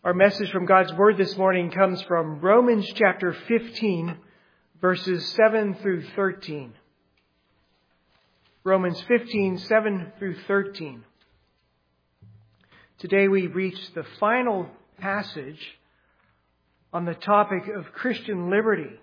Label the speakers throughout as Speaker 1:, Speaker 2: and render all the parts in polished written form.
Speaker 1: Our message from God's Word this morning comes from Romans chapter 15, verses 7 through 13. Romans 15, 7 through 13. Today we reach the final passage on the topic of Christian liberty.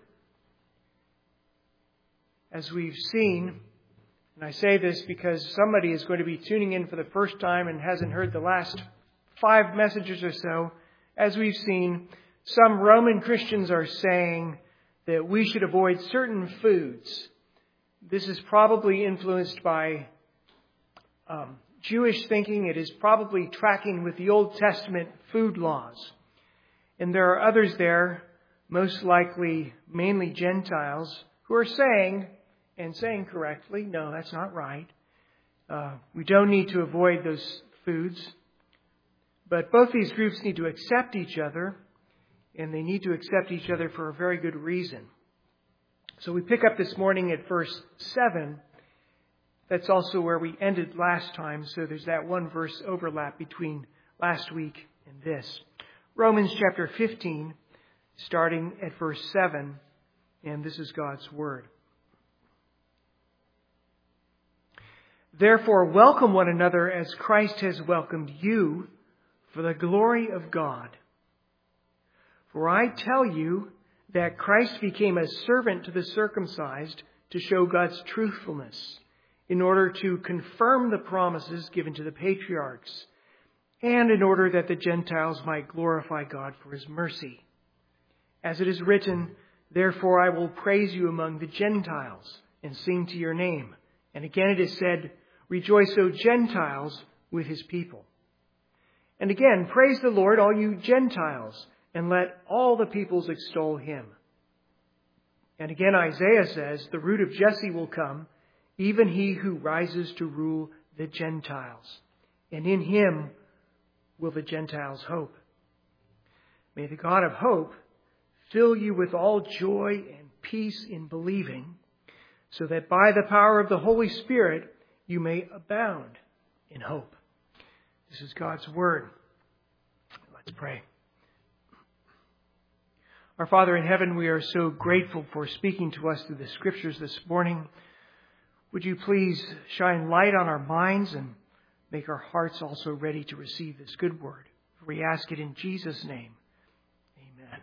Speaker 1: As we've seen, and I say this because somebody is going to be tuning in for the first time and hasn't heard the last 5 messages or so, as we've seen, some Roman Christians are saying that we should avoid certain foods. This is probably influenced by Jewish thinking. It is probably tracking with the Old Testament food laws. And there are others there, most likely mainly Gentiles, who are saying, and saying correctly, no, that's not right. We don't need to avoid those foods. But both these groups need to accept each other, and they need to accept each other for a very good reason. So we pick up this morning at verse 7. That's also where we ended last time, so there's that one verse overlap between last week and this. Romans chapter 15, starting at verse 7, and this is God's Word. Therefore, welcome one another as Christ has welcomed you, for the glory of God. For I tell you that Christ became a servant to the circumcised to show God's truthfulness, in order to confirm the promises given to the patriarchs, and in order that the Gentiles might glorify God for His mercy. As it is written, therefore I will praise you among the Gentiles, and sing to your name. And again it is said, rejoice, O Gentiles, with His people. And again, praise the Lord, all you Gentiles, and let all the peoples extol Him. And again, Isaiah says, the root of Jesse will come, even he who rises to rule the Gentiles. And in Him will the Gentiles hope. May the God of hope fill you with all joy and peace in believing, so that by the power of the Holy Spirit you may abound in hope. This is God's Word. Let's pray. Our Father in heaven, we are so grateful for speaking to us through the Scriptures this morning. Would you please shine light on our minds and make our hearts also ready to receive this good word? We ask it in Jesus' name. Amen.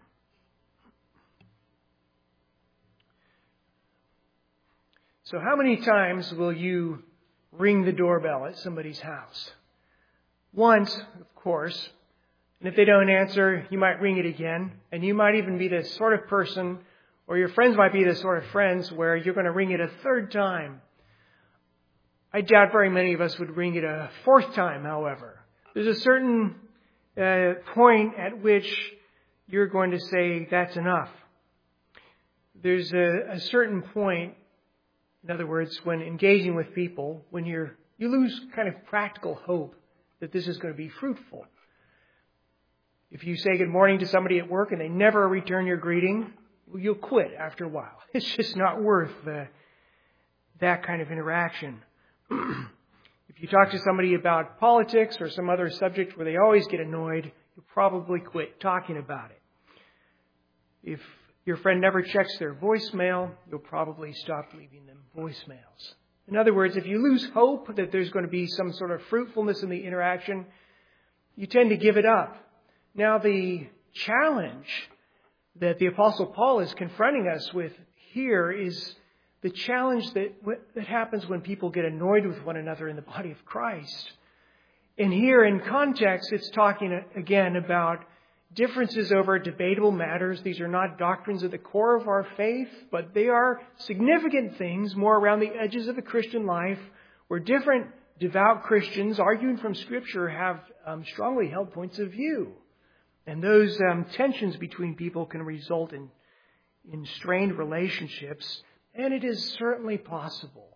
Speaker 1: So how many times will you ring the doorbell at somebody's house? Once, of course. And if they don't answer, you might ring it again. And you might even be the sort of person, or your friends might be the sort of friends, where you're going to ring it a 3rd time. I doubt very many of us would ring it a 4th time, however. There's a certain point at which you're going to say, that's enough. There's a certain point, in other words, when engaging with people, when you lose kind of practical hope that this is going to be fruitful. If you say good morning to somebody at work and they never return your greeting, you'll quit after a while. It's just not worth that kind of interaction. If you talk to somebody about politics or some other subject where they always get annoyed, you'll probably quit talking about it. If your friend never checks their voicemail, you'll probably stop leaving them voicemails. In other words, if you lose hope that there's going to be some sort of fruitfulness in the interaction, you tend to give it up. Now, the challenge that the Apostle Paul is confronting us with here is the challenge that happens when people get annoyed with one another in the body of Christ. And here in context, it's talking again about differences over debatable matters. These are not doctrines at the core of our faith, but they are significant things more around the edges of the Christian life, where different devout Christians arguing from Scripture have strongly held points of view. And those tensions between people can result in strained relationships. And it is certainly possible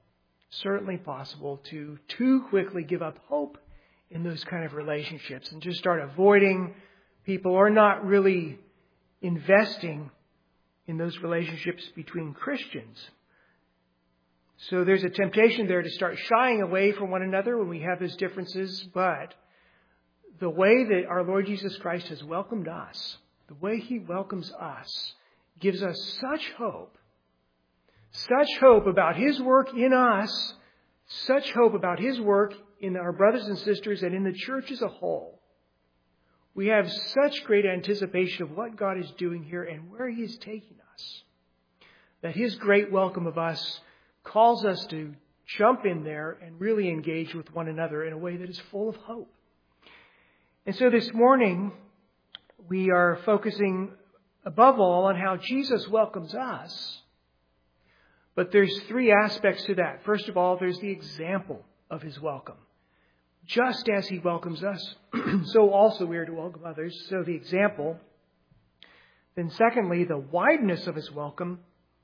Speaker 1: to too quickly give up hope in those kind of relationships and just start avoiding people or not really investing in those relationships between Christians. So there's a temptation there to start shying away from one another when we have those differences, but the way that our Lord Jesus Christ has welcomed us, the way He welcomes us, gives us such hope about His work in us, such hope about His work in our brothers and sisters and in the church as a whole. We have such great anticipation of what God is doing here and where He is taking us, that His great welcome of us calls us to jump in there and really engage with one another in a way that is full of hope. And so this morning, we are focusing above all on how Jesus welcomes us. But there's three aspects to that. First of all, there's the example of His welcome. Just as He welcomes us, so also we are to welcome others. So the example. Then secondly, the wideness of His welcome.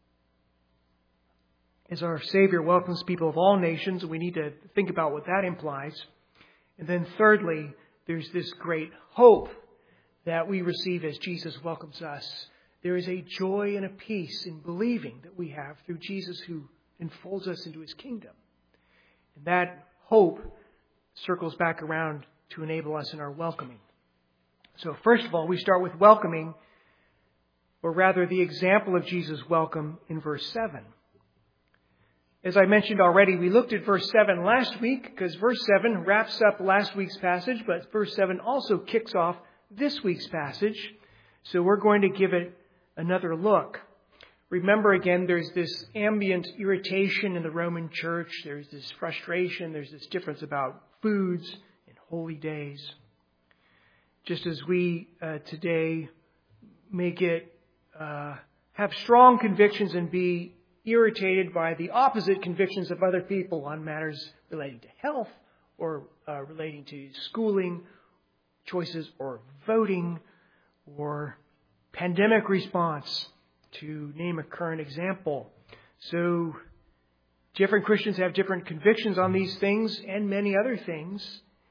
Speaker 1: As our Savior welcomes people of all nations, we need to think about what that implies. And then thirdly, there's this great hope that we receive as Jesus welcomes us. There is a joy and a peace in believing that we have through Jesus who enfolds us into His kingdom. And that hope circles back around to enable us in our welcoming. So first of all, we start with welcoming, or rather the example of Jesus' welcome in verse 7. As I mentioned already, we looked at verse 7 last week because verse 7 wraps up last week's passage, but verse 7 also kicks off this week's passage. So we're going to give it another look. Remember again, there's this ambient irritation in the Roman church. There's this frustration. There's this difference about foods and holy days. Just as we today may have strong convictions and be irritated by the opposite convictions of other people on matters relating to health or relating to schooling choices or voting or pandemic response, to name a current example. So different Christians have different convictions on these things and many other things.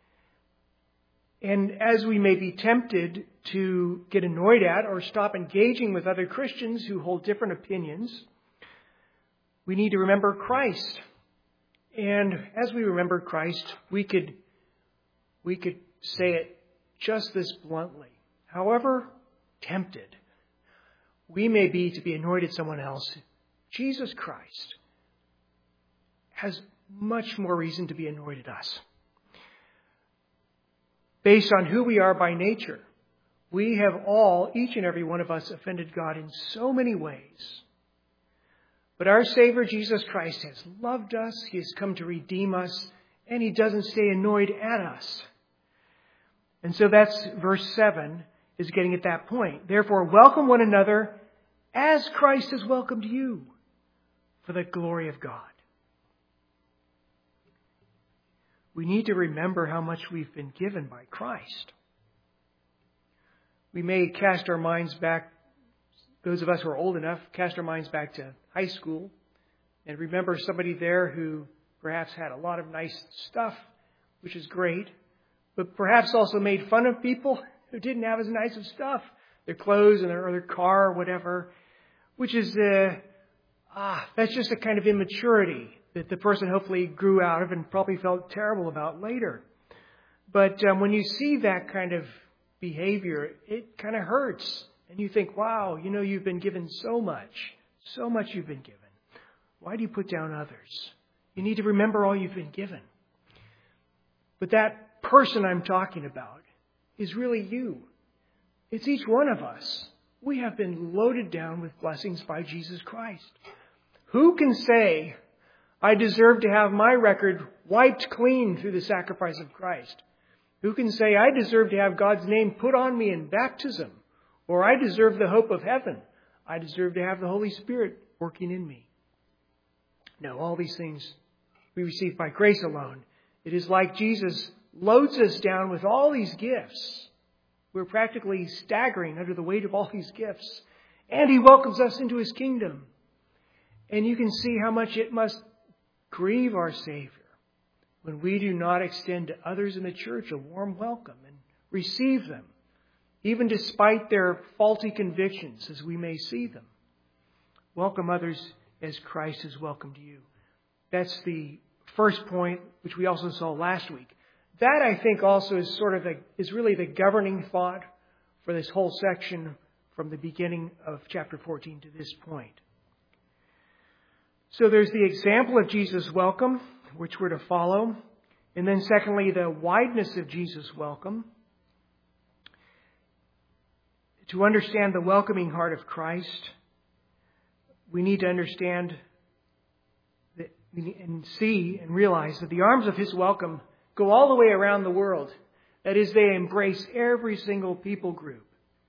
Speaker 1: And as we may be tempted to get annoyed at or stop engaging with other Christians who hold different opinions, we need to remember Christ. And as we remember Christ, we could say it just this bluntly. However tempted we may be to be annoyed at someone else, Jesus Christ has much more reason to be annoyed at us. Based on who we are by nature, we have all, each and every one of us, offended God in so many ways. But our Savior, Jesus Christ, has loved us. He has come to redeem us, and He doesn't stay annoyed at us. And so that's verse 7 is getting at that point. Therefore, welcome one another as Christ has welcomed you for the glory of God. We need to remember how much we've been given by Christ. We may cast our minds back, those of us who are old enough, cast our minds back to high school and remember somebody there who perhaps had a lot of nice stuff, which is great, but perhaps also made fun of people who didn't have as nice of stuff, their clothes and their car or whatever, which is, that's just a kind of immaturity that the person hopefully grew out of and probably felt terrible about later. But when you see that kind of behavior, it kind of hurts. And you think, wow, you've been given so much you've been given. Why do you put down others? You need to remember all you've been given. But that person I'm talking about is really you. It's each one of us. We have been loaded down with blessings by Jesus Christ. Who can say, I deserve to have my record wiped clean through the sacrifice of Christ? Who can say, I deserve to have God's name put on me in baptism? Or I deserve the hope of heaven. I deserve to have the Holy Spirit working in me. No, all these things we receive by grace alone. It is like Jesus loads us down with all these gifts. We're practically staggering under the weight of all these gifts. And He welcomes us into His kingdom. And you can see how much it must grieve our Savior when we do not extend to others in the church a warm welcome and receive them, even despite their faulty convictions as we may see them. Welcome others as Christ has welcomed you. That's the first point, which we also saw last week. that I think also is really the governing thought for this whole section from the beginning of chapter 14 to this point. So there's the example of Jesus' welcome, which we're to follow. And then secondly, the wideness of Jesus' welcome. To understand the welcoming heart of Christ, we need to understand and see and realize that the arms of His welcome go all the way around the world. That is, they embrace every single people group.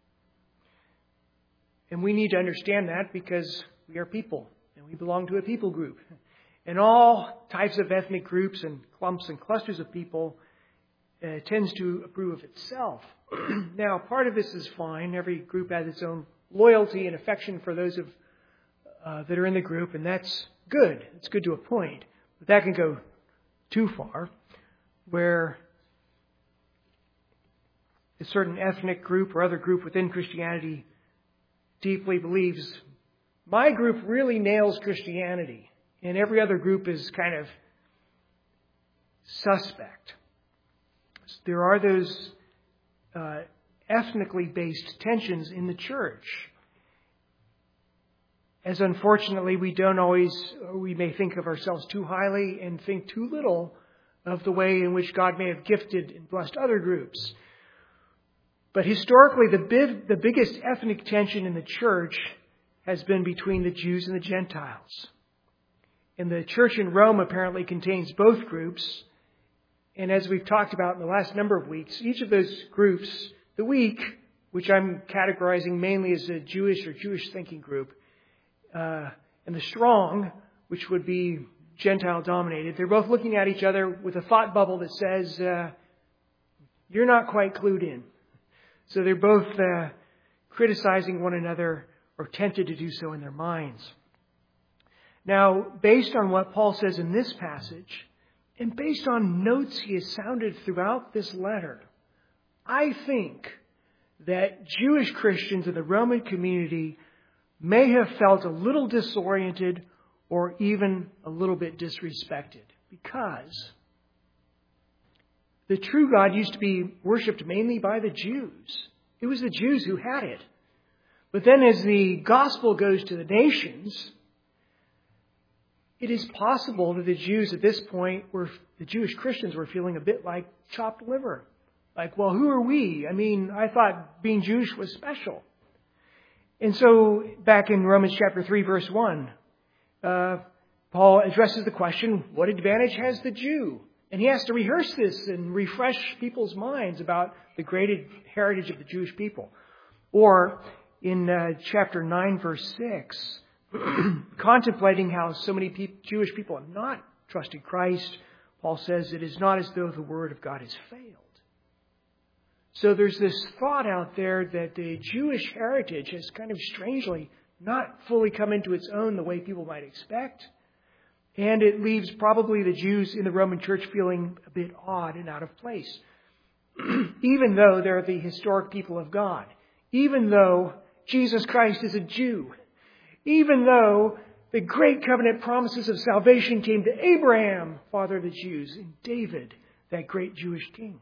Speaker 1: And we need to understand that because we are people and we belong to a people group. And all types of ethnic groups and clumps and clusters of people tends to approve of itself. Now, part of this is fine. Every group has its own loyalty and affection for those that are in the group, and that's good. It's good to a point. But that can go too far, where a certain ethnic group or other group within Christianity deeply believes, my group really nails Christianity, and every other group is kind of suspect. There are those ethnically based tensions in the church. As unfortunately we may think of ourselves too highly and think too little of the way in which God may have gifted and blessed other groups. But historically, the biggest ethnic tension in the church has been between the Jews and the Gentiles. And the church in Rome apparently contains both groups. And as we've talked about in the last number of weeks, each of those groups, the weak, which I'm categorizing mainly as a Jewish or Jewish thinking group, and the strong, which would be Gentile dominated, they're both looking at each other with a thought bubble that says, you're not quite clued in. So they're both criticizing one another or tempted to do so in their minds. Now, based on what Paul says in this passage, and based on notes he has sounded throughout this letter, I think that Jewish Christians in the Roman community may have felt a little disoriented or even a little bit disrespected, because the true God used to be worshipped mainly by the Jews. It was the Jews who had it. But then as the gospel goes to the nations, it is possible that the Jews at this point the Jewish Christians were feeling a bit like chopped liver. Like, well, who are we? I mean, I thought being Jewish was special. And so back in Romans chapter 3, verse 1, Paul addresses the question, what advantage has the Jew? And he has to rehearse this and refresh people's minds about the great heritage of the Jewish people. Or in chapter 9, verse 6, contemplating how so many Jewish people have not trusted Christ, Paul says it is not as though the word of God has failed. So there's this thought out there that the Jewish heritage has kind of strangely not fully come into its own the way people might expect. And it leaves probably the Jews in the Roman church feeling a bit odd and out of place. Even though they're the historic people of God. Even though Jesus Christ is a Jew. Even though the great covenant promises of salvation came to Abraham, father of the Jews, and David, that great Jewish king.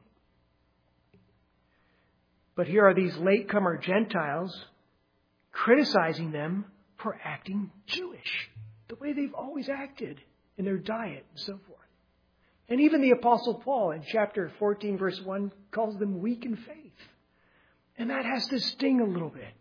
Speaker 1: But here are these latecomer Gentiles criticizing them for acting Jewish, the way they've always acted in their diet and so forth. And even the Apostle Paul in chapter 14, verse 1, calls them weak in faith. And that has to sting a little bit.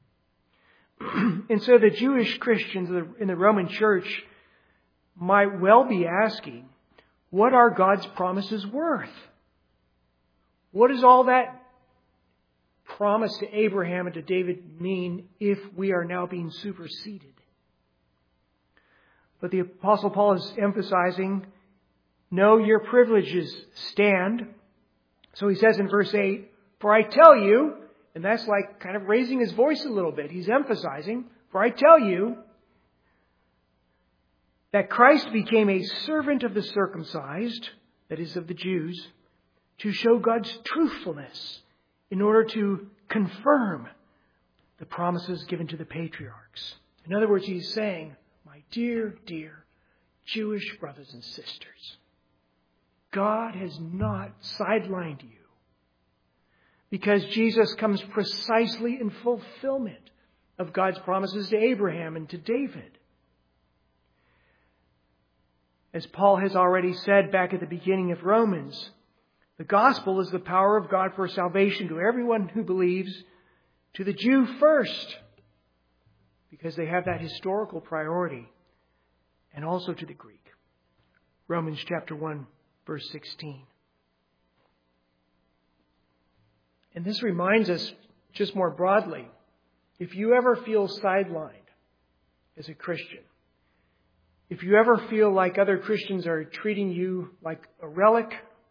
Speaker 1: And so the Jewish Christians in the Roman church might well be asking, what are God's promises worth? What does all that promise to Abraham and to David mean if we are now being superseded? But the Apostle Paul is emphasizing, no, your privileges stand. So he says in verse 8, for I tell you, and that's like kind of raising his voice a little bit. He's emphasizing, for I tell you that Christ became a servant of the circumcised, that is of the Jews, to show God's truthfulness in order to confirm the promises given to the patriarchs. In other words, he's saying, my dear, dear Jewish brothers and sisters, God has not sidelined you, because Jesus comes precisely in fulfillment of God's promises to Abraham and to David. As Paul has already said back at the beginning of Romans, the gospel is the power of God for salvation to everyone who believes, to the Jew first, because they have that historical priority, and also to the Greek. Romans chapter 1, verse 16. And this reminds us, just more broadly, if you ever feel sidelined as a Christian, if you ever feel like other Christians are treating you like a relic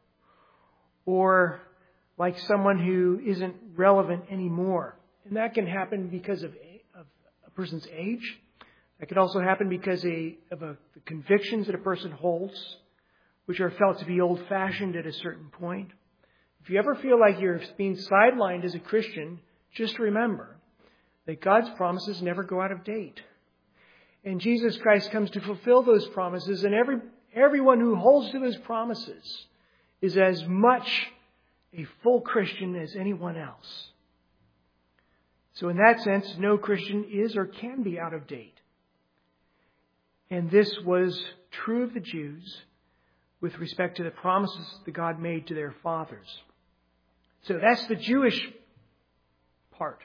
Speaker 1: or like someone who isn't relevant anymore, and that can happen because of a person's age. That can also happen because of the convictions that a person holds, which are felt to be old-fashioned at a certain point. If you ever feel like you're being sidelined as a Christian, just remember that God's promises never go out of date. And Jesus Christ comes to fulfill those promises, and everyone who holds to those promises is as much a full Christian as anyone else. So in that sense, no Christian is or can be out of date. And this was true of the Jews with respect to the promises that God made to their fathers. So that's the Jewish part.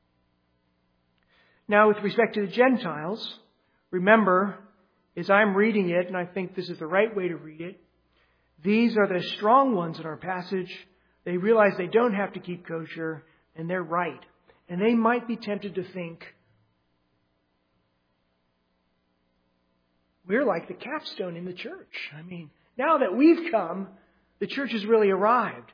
Speaker 1: Now, with respect to the Gentiles, remember, as I'm reading it, and I think this is the right way to read it, these are the strong ones in our passage. They realize they don't have to keep kosher, and they're right. And they might be tempted to think, we're like the capstone in the church. I mean, now that we've come, the church has really arrived.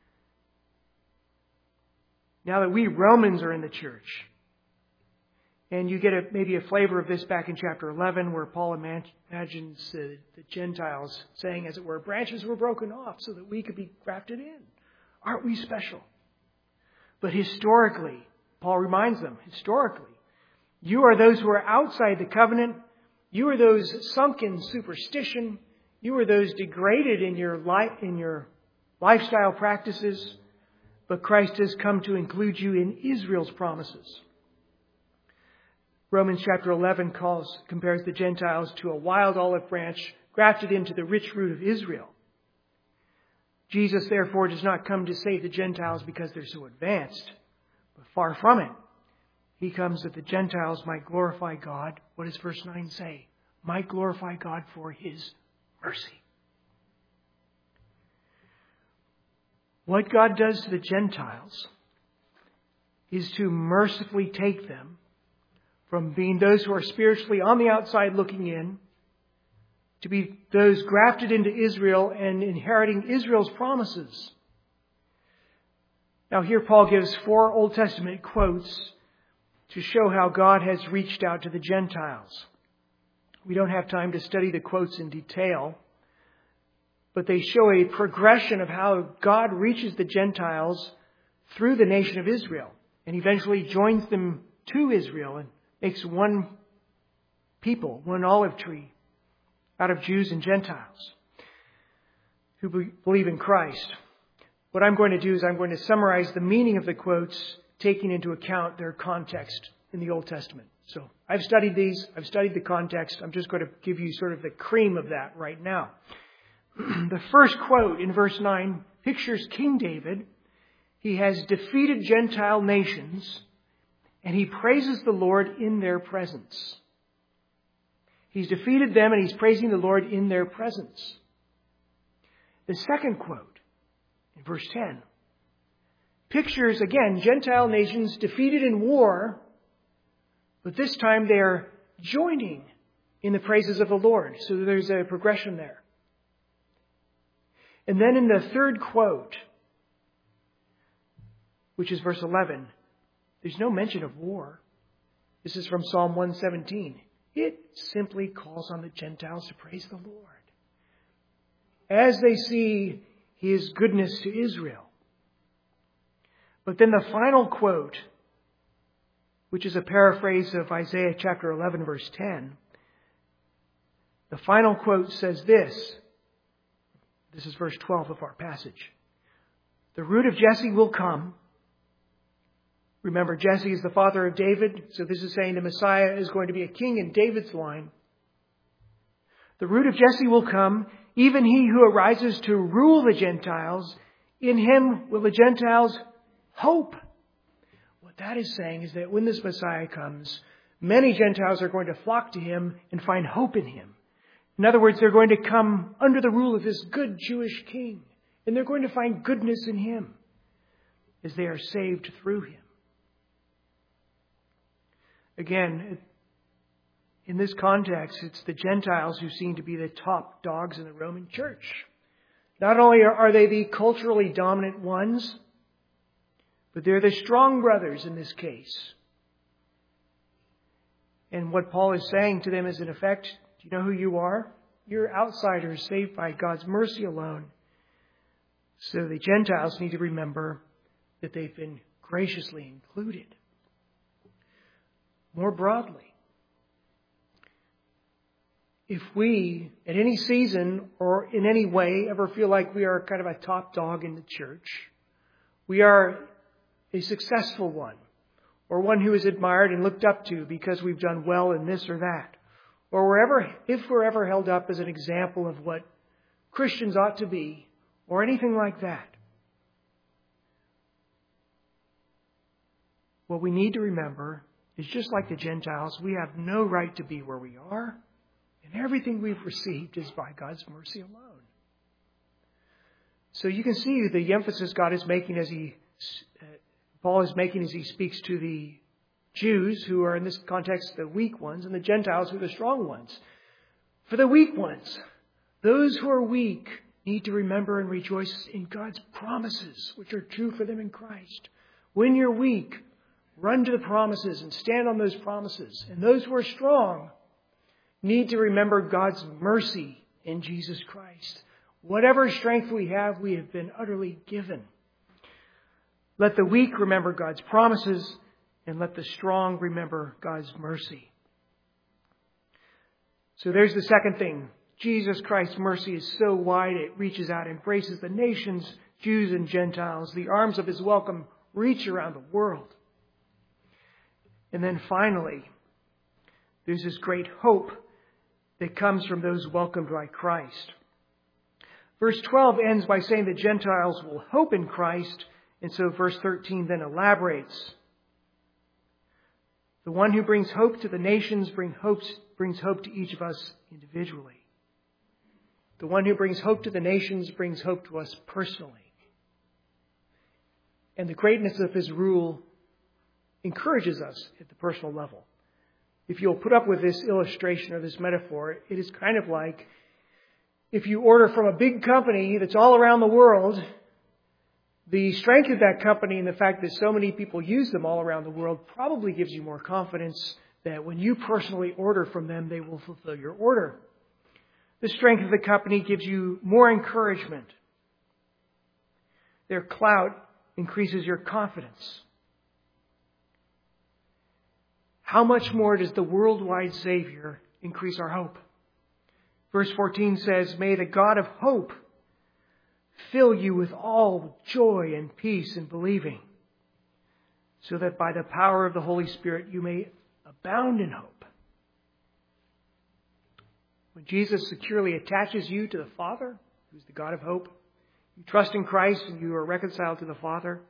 Speaker 1: Now that we Romans are in the church. And you get maybe a flavor of this back in chapter 11, where Paul imagines the Gentiles saying, as it were, branches were broken off so that we could be grafted in. Aren't we special? But historically, Paul reminds them, historically, you are those who are outside the covenant. You are those sunk in superstition. You are those degraded in your lifestyle practices. But Christ has come to include you in Israel's promises. Romans chapter 11 compares the Gentiles to a wild olive branch grafted into the rich root of Israel. Jesus, therefore, does not come to save the Gentiles because they're so advanced, but far from it. He comes that the Gentiles might glorify God. What does verse 9 say? Might glorify God for His mercy. What God does to the Gentiles is to mercifully take them from being those who are spiritually on the outside looking in, to be those grafted into Israel and inheriting Israel's promises. Now here Paul gives 4 Old Testament quotes to show how God has reached out to the Gentiles. We don't have time to study the quotes in detail, but they show a progression of how God reaches the Gentiles through the nation of Israel and eventually joins them to Israel and makes one people, one olive tree out of Jews and Gentiles who believe in Christ. What I'm going to do is I'm going to summarize the meaning of the quotes, taking into account their context in the Old Testament. So I've studied these. I've studied the context. I'm just going to give you sort of the cream of that right now. The first quote in verse 9 pictures King David. He has defeated Gentile nations, and he praises the Lord in their presence. He's defeated them, and he's praising the Lord in their presence. The second quote, in verse 10, pictures, again, Gentile nations defeated in war, but this time they are joining in the praises of the Lord. So there's a progression there. And then in the third quote, which is verse 11, there's no mention of war. This is from Psalm 117. It simply calls on the Gentiles to praise the Lord as they see His goodness to Israel. But then the final quote, which is a paraphrase of Isaiah chapter 11, verse 10, the final quote says this: This is verse 12 of our passage. The root of Jesse will come. Remember, Jesse is the father of David, so this is saying the Messiah is going to be a king in David's line. The root of Jesse will come, even he who arises to rule the Gentiles. In him will the Gentiles hope. What that is saying is that when this Messiah comes, many Gentiles are going to flock to him and find hope in him. In other words, they're going to come under the rule of this good Jewish king, and they're going to find goodness in him as they are saved through him. Again, in this context, it's the Gentiles who seem to be the top dogs in the Roman church. Not only are they the culturally dominant ones, but they're the strong brothers in this case. And what Paul is saying to them is, in effect, do you know who you are? You're outsiders saved by God's mercy alone. So the Gentiles need to remember that they've been graciously included. More broadly, if we, at any season or in any way, ever feel like we are kind of a top dog in the church, we are a successful one, or one who is admired and looked up to because we've done well in this or that, or if we're ever held up as an example of what Christians ought to be, or anything like that, what we need to remember is, just like the Gentiles, we have no right to be where we are, and everything we've received is by God's mercy alone. So you can see the emphasis God is making Paul is making as he speaks to the Jews, who are in this context the weak ones, and the Gentiles who are the strong ones. For the weak ones, those who are weak need to remember and rejoice in God's promises, which are true for them in Christ. When you're weak, run to the promises and stand on those promises. And those who are strong need to remember God's mercy in Jesus Christ. Whatever strength we have been utterly given. Let the weak remember God's promises, and let the strong remember God's mercy. So there's the second thing. Jesus Christ's mercy is so wide it reaches out, embraces the nations, Jews and Gentiles. The arms of his welcome reach around the world. And then finally, there's this great hope that comes from those welcomed by Christ. Verse 12 ends by saying the Gentiles will hope in Christ. And so verse 13 then elaborates. The one who brings hope to the nations brings hope to each of us individually. The one who brings hope to the nations brings hope to us personally. And the greatness of his rule encourages us at the personal level. If you'll put up with this illustration or this metaphor, it is kind of like if you order from a big company that's all around the world, the strength of that company and the fact that so many people use them all around the world probably gives you more confidence that when you personally order from them, they will fulfill your order. The strength of the company gives you more encouragement. Their clout increases your confidence. How much more does the worldwide Savior increase our hope? Verse 14 says, "May the God of hope fill you with all joy and peace in believing, so that by the power of the Holy Spirit you may abound in hope." When Jesus securely attaches you to the Father, who's the God of hope, you trust in Christ and you are reconciled to the Father,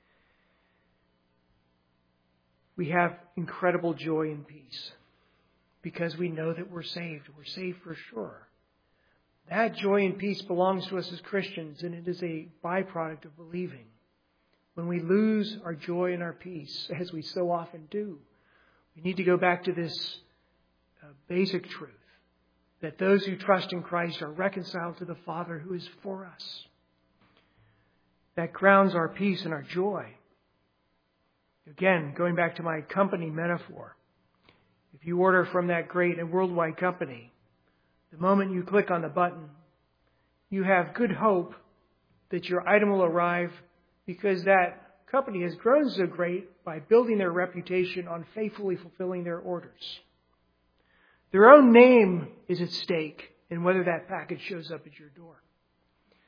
Speaker 1: we have incredible joy and peace because we know that we're saved. We're saved for sure. That joy and peace belongs to us as Christians, and it is a byproduct of believing. When we lose our joy and our peace, as we so often do, we need to go back to this basic truth, that those who trust in Christ are reconciled to the Father who is for us. That grounds our peace and our joy. Again, going back to my company metaphor, if you order from that great and worldwide company, the moment you click on the button, you have good hope that your item will arrive because that company has grown so great by building their reputation on faithfully fulfilling their orders. Their own name is at stake in whether that package shows up at your door.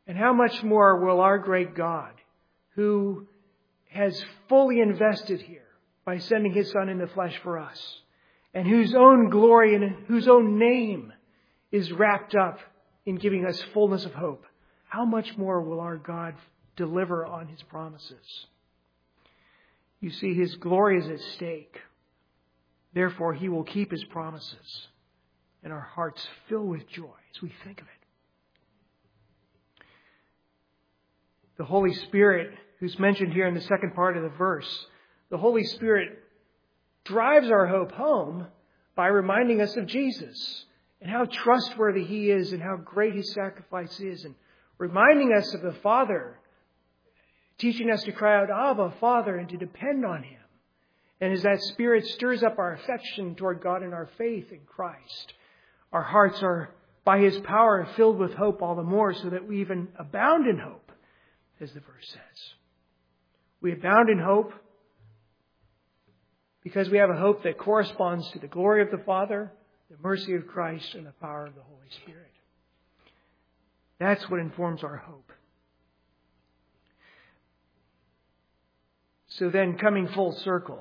Speaker 1: And how much more will our great God, who has fully invested here by sending His Son in the flesh for us, and whose own glory and whose own name is wrapped up in giving us fullness of hope, how much more will our God deliver on His promises? You see, His glory is at stake. Therefore, He will keep His promises, and our hearts fill with joy as we think of it. The Holy Spirit, who's mentioned here in the second part of the verse, the Holy Spirit drives our hope home by reminding us of Jesus and how trustworthy He is and how great His sacrifice is, and reminding us of the Father, teaching us to cry out, Abba, Father, and to depend on Him. And as that Spirit stirs up our affection toward God and our faith in Christ, our hearts are, by His power, filled with hope all the more, so that we even abound in hope, as the verse says. We abound in hope because we have a hope that corresponds to the glory of the Father, the mercy of Christ, and the power of the Holy Spirit. That's what informs our hope. So then, coming full circle,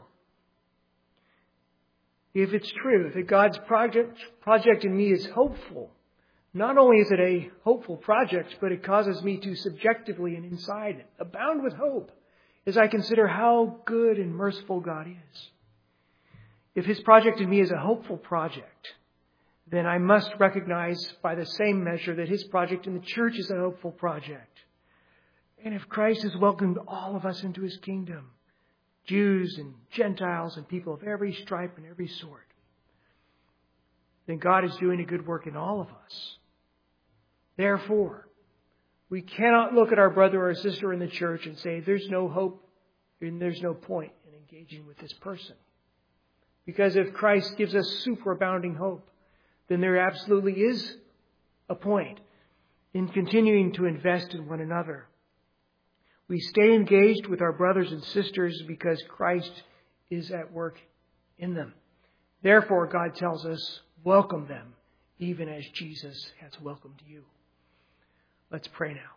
Speaker 1: if it's true that God's project in me is hopeful, not only is it a hopeful project, but it causes me to subjectively and inside abound with hope as I consider how good and merciful God is. If His project in me is a hopeful project, then I must recognize by the same measure that His project in the church is a hopeful project. And if Christ has welcomed all of us into His kingdom, Jews and Gentiles and people of every stripe and every sort, then God is doing a good work in all of us. Therefore, we cannot look at our brother or sister in the church and say, there's no hope and there's no point in engaging with this person. Because if Christ gives us superabounding hope, then there absolutely is a point in continuing to invest in one another. We stay engaged with our brothers and sisters because Christ is at work in them. Therefore, God tells us, welcome them, even as Jesus has welcomed you. Let's pray now.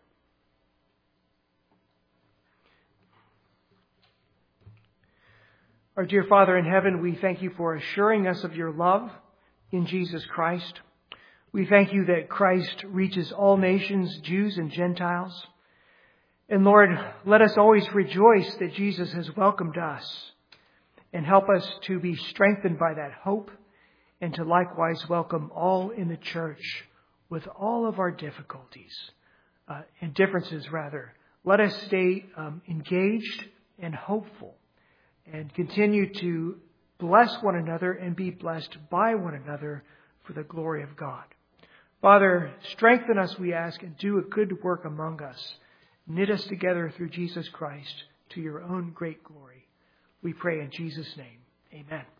Speaker 1: Our dear Father in heaven, we thank You for assuring us of Your love in Jesus Christ. We thank You that Christ reaches all nations, Jews and Gentiles. And Lord, let us always rejoice that Jesus has welcomed us, and help us to be strengthened by that hope and to likewise welcome all in the church with all of our difficulties and differences rather. Let us stay engaged and hopeful and continue to bless one another and be blessed by one another for the glory of God. Father, strengthen us, we ask, and do a good work among us. Knit us together through Jesus Christ to Your own great glory. We pray in Jesus' name. Amen.